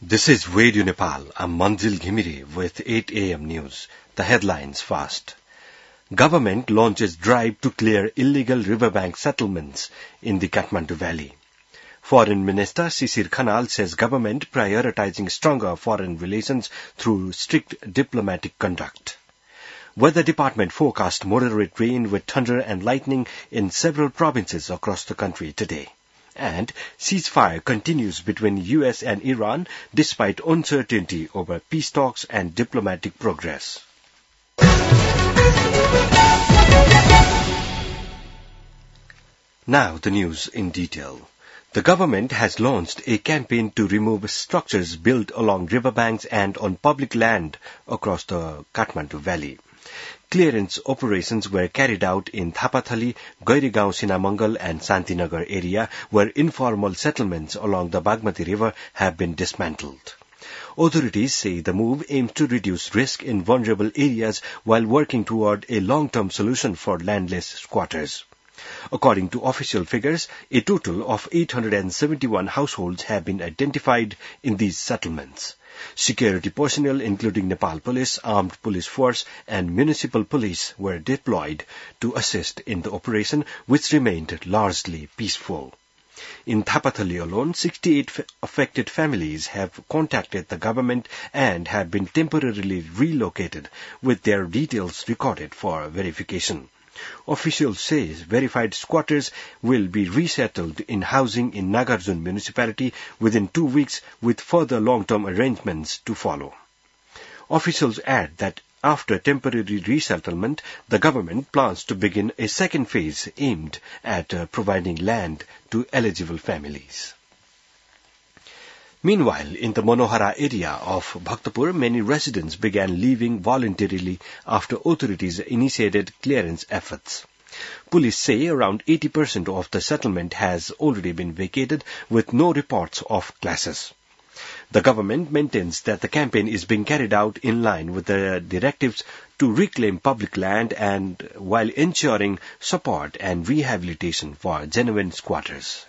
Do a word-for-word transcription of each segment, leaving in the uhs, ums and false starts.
This is Radio Nepal. I'm Manzil Ghimire with eight a.m. news. The headlines first. Government launches drive to clear illegal riverbank settlements in the Kathmandu Valley. Foreign Minister Sisir Khanal says government prioritizing stronger foreign relations through strict diplomatic conduct. Weather Department forecast moderate rain with thunder and lightning in several provinces across the country today. And ceasefire continues between U S and Iran despite uncertainty over peace talks and diplomatic progress. Now the news in detail. The government has launched a campaign to remove structures built along riverbanks and on public land across the Kathmandu Valley. Clearance operations were carried out in Thapathali, Gairigaon, Sinamangal and Santinagar area where informal settlements along the Bagmati River have been dismantled. Authorities say the move aims to reduce risk in vulnerable areas while working toward a long-term solution for landless squatters. According to official figures, a total of eight hundred seventy-one households have been identified in these settlements. Security personnel, including Nepal Police, Armed Police Force, and Municipal Police, were deployed to assist in the operation, which remained largely peaceful. In Thapathali alone, sixty-eight affected families have contacted the government and have been temporarily relocated, with their details recorded for verification. Officials say verified squatters will be resettled in housing in Nagarjun municipality within two weeks with further long-term arrangements to follow. Officials add that after temporary resettlement, the government plans to begin a second phase aimed at uh, providing land to eligible families. Meanwhile, in the Monohara area of Bhaktapur, many residents began leaving voluntarily after authorities initiated clearance efforts. Police say around eighty percent of the settlement has already been vacated with no reports of clashes. The government maintains that the campaign is being carried out in line with the directives to reclaim public land and while ensuring support and rehabilitation for genuine squatters.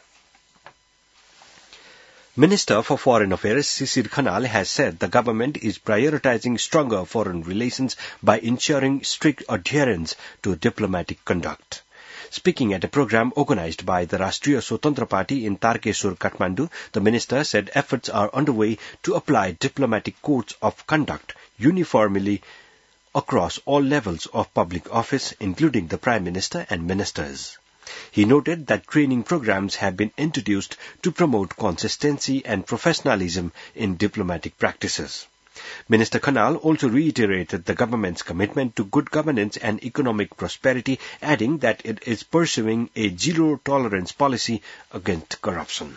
Minister for Foreign Affairs Sisir Khanal has said the government is prioritizing stronger foreign relations by ensuring strict adherence to diplomatic conduct. Speaking at a program organized by the Rashtriya Swatantra Party in Tarkesur, Kathmandu, the minister said efforts are underway to apply diplomatic codes of conduct uniformly across all levels of public office, including the Prime Minister and ministers. He noted that training programs have been introduced to promote consistency and professionalism in diplomatic practices. Minister Khanal also reiterated the government's commitment to good governance and economic prosperity, adding that it is pursuing a zero-tolerance policy against corruption.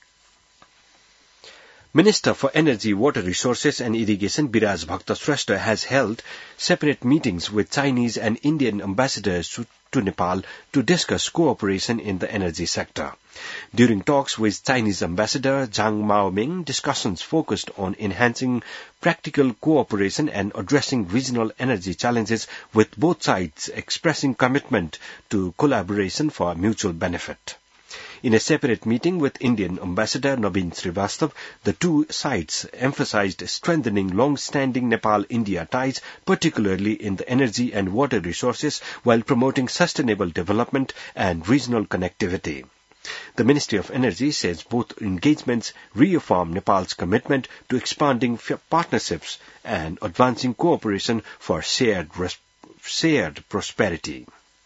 Minister for Energy, Water Resources and Irrigation Biraj Bhaktashrestha has held separate meetings with Chinese and Indian ambassadors to, to Nepal to discuss cooperation in the energy sector. During talks with Chinese Ambassador Zhang Maoming, discussions focused on enhancing practical cooperation and addressing regional energy challenges, with both sides expressing commitment to collaboration for mutual benefit. In a separate meeting with Indian Ambassador Naveen Srivastav, the two sides emphasized strengthening long-standing Nepal-India ties, particularly in the energy and water resources, while promoting sustainable development and regional connectivity. The Ministry of Energy says both engagements reaffirm Nepal's commitment to expanding partnerships and advancing cooperation for shared, shared prosperity.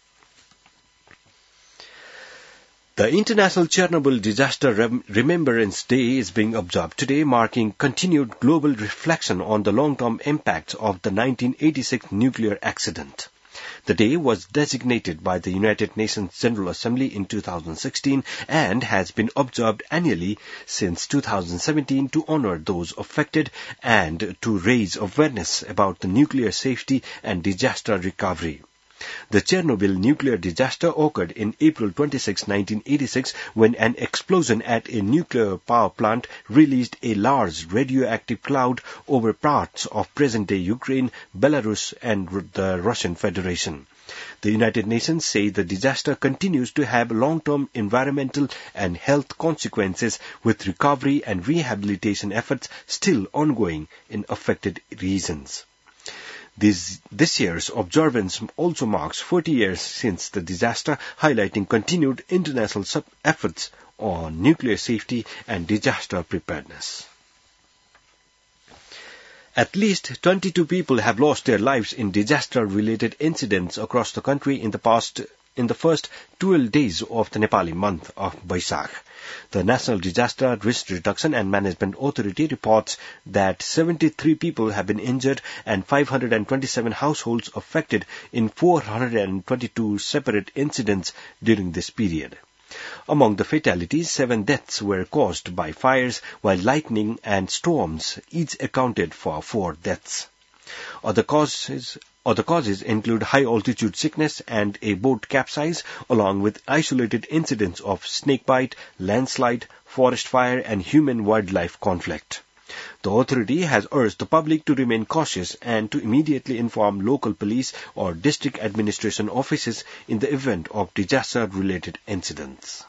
The International Chernobyl Disaster Rem- Remembrance Day is being observed today, marking continued global reflection on the long-term impacts of the nineteen eighty-six nuclear accident. The day was designated by the United Nations General Assembly in two thousand sixteen and has been observed annually since two thousand seventeen to honor those affected and to raise awareness about the nuclear safety and disaster recovery. The Chernobyl nuclear disaster occurred in April twenty-sixth, nineteen eighty-six, when an explosion at a nuclear power plant released a large radioactive cloud over parts of present-day Ukraine, Belarus, and the Russian Federation. The United Nations say the disaster continues to have long-term environmental and health consequences, with recovery and rehabilitation efforts still ongoing in affected regions. This, this year's observance also marks forty years since the disaster, highlighting continued international efforts on nuclear safety and disaster preparedness. At least twenty-two people have lost their lives in disaster-related incidents across the country in the past in the first twelve days of the Nepali month of Baisakh. The National Disaster Risk Reduction and Management Authority reports that seventy-three people have been injured and five hundred twenty-seven households affected in four hundred twenty-two separate incidents during this period. Among the fatalities, seven deaths were caused by fires, while lightning and storms each accounted for four deaths. Other causes Other causes include high-altitude sickness and a boat capsize, along with isolated incidents of snakebite, landslide, forest fire, and human-wildlife conflict. The authority has urged the public to remain cautious and to immediately inform local police or district administration offices in the event of disaster-related incidents.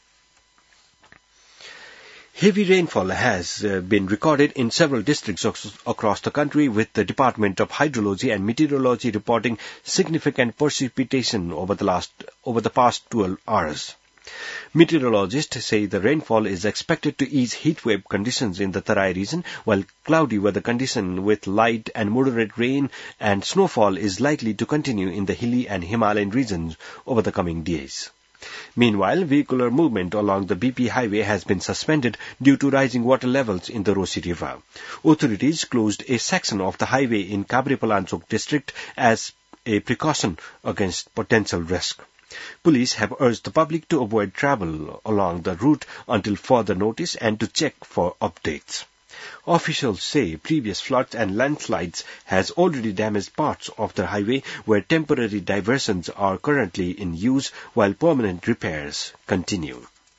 Heavy rainfall has uh, been recorded in several districts across the country, with the Department of Hydrology and Meteorology reporting significant precipitation over the last over the past twelve hours. Meteorologists say the rainfall is expected to ease heatwave conditions in the Tarai region, while cloudy weather condition with light and moderate rain and snowfall is likely to continue in the hilly and Himalayan regions over the coming days. Meanwhile, vehicular movement along the B P highway has been suspended due to rising water levels in the Rosi River. Authorities closed a section of the highway in Kabripalansok district as a precaution against potential risk. Police have urged the public to avoid travel along the route until further notice and to check for updates. Officials say previous floods and landslides has already damaged parts of the highway, where temporary diversions are currently in use while permanent repairs continue.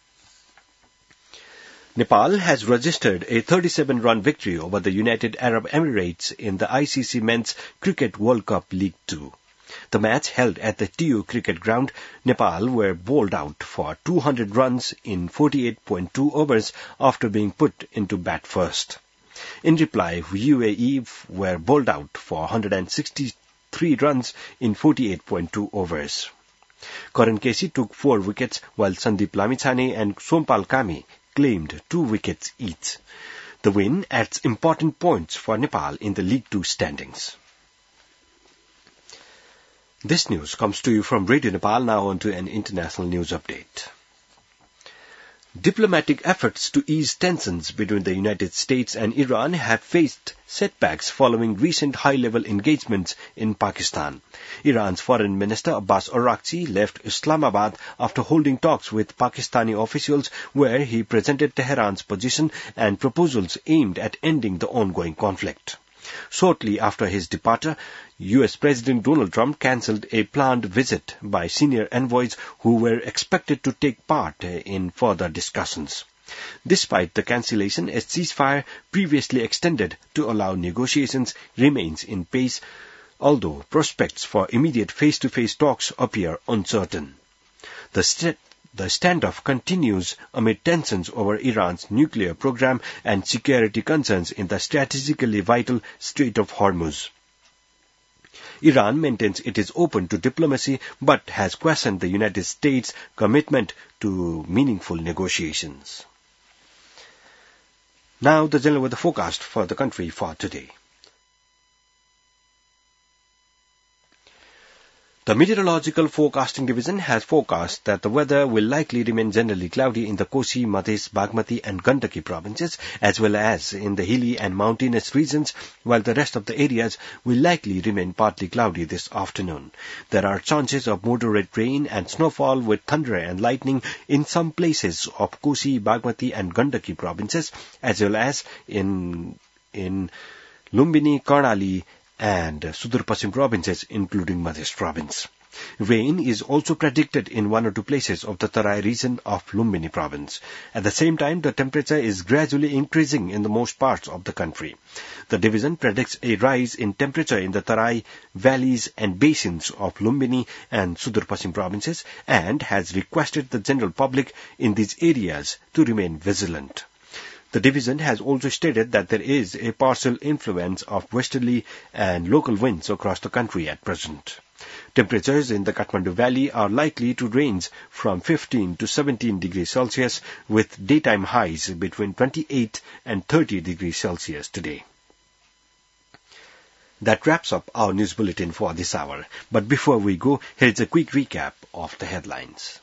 Nepal has registered a thirty-seven run victory over the United Arab Emirates in the I C C Men's Cricket World Cup League two. The match, held at the T U cricket ground, Nepal were bowled out for two hundred runs in forty-eight point two overs after being put into bat first. In reply, U A E were bowled out for one hundred sixty-three runs in forty-eight point two overs. Karan Kesi took four wickets, while Sandeep Lamithane and Sompal Kami claimed two wickets each. The win adds important points for Nepal in the League two standings. This news comes to you from Radio Nepal. Now on to an international news update. Diplomatic efforts to ease tensions between the United States and Iran have faced setbacks following recent high-level engagements in Pakistan. Iran's Foreign Minister Abbas Araghchi left Islamabad after holding talks with Pakistani officials, where he presented Tehran's position and proposals aimed at ending the ongoing conflict. Shortly after his departure, U S President Donald Trump cancelled a planned visit by senior envoys who were expected to take part in further discussions. Despite the cancellation, a ceasefire previously extended to allow negotiations remains in pace, although prospects for immediate face-to-face talks appear uncertain. The st- The standoff continues amid tensions over Iran's nuclear program and security concerns in the strategically vital Strait of Hormuz. Iran maintains it is open to diplomacy but has questioned the United States' commitment to meaningful negotiations. Now the general weather forecast for the country for today. The Meteorological Forecasting Division has forecast that the weather will likely remain generally cloudy in the Kosi, Madhes, Bagmati and Gandaki provinces, as well as in the hilly and mountainous regions, while the rest of the areas will likely remain partly cloudy this afternoon. There are chances of moderate rain and snowfall with thunder and lightning in some places of Kosi, Bagmati and Gandaki provinces, as well as in, in Lumbini, Karnali, and Sudur Pasim provinces, including Madhya province. Rain is also predicted in one or two places of the Tarai region of Lumbini province. At the same time, the temperature is gradually increasing in the most parts of the country. The division predicts a rise in temperature in the Tarai, valleys and basins of Lumbini and Sudur Pasim provinces and has requested the general public in these areas to remain vigilant. The division has also stated that there is a partial influence of westerly and local winds across the country at present. Temperatures in the Kathmandu Valley are likely to range from fifteen to seventeen degrees Celsius with daytime highs between twenty-eight and thirty degrees Celsius today. That wraps up our news bulletin for this hour. But before we go, here's a quick recap of the headlines.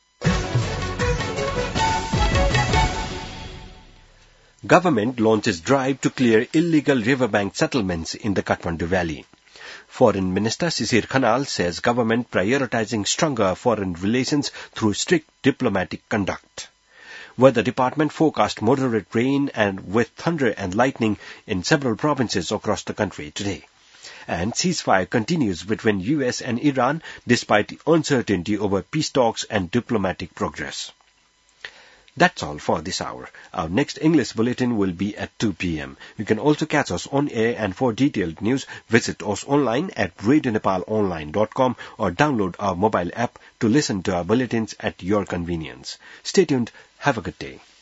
Government launches drive to clear illegal riverbank settlements in the Kathmandu Valley. Foreign Minister Sisir Khanal says government prioritizing stronger foreign relations through strict diplomatic conduct. Weather Department forecast moderate rain and with thunder and lightning in several provinces across the country today. And ceasefire continues between U S and Iran despite uncertainty over peace talks and diplomatic progress. That's all for this hour. Our next English bulletin will be at two p.m. You can also catch us on air, and for detailed news, visit us online at radio nepal online dot com or download our mobile app to listen to our bulletins at your convenience. Stay tuned. Have a good day.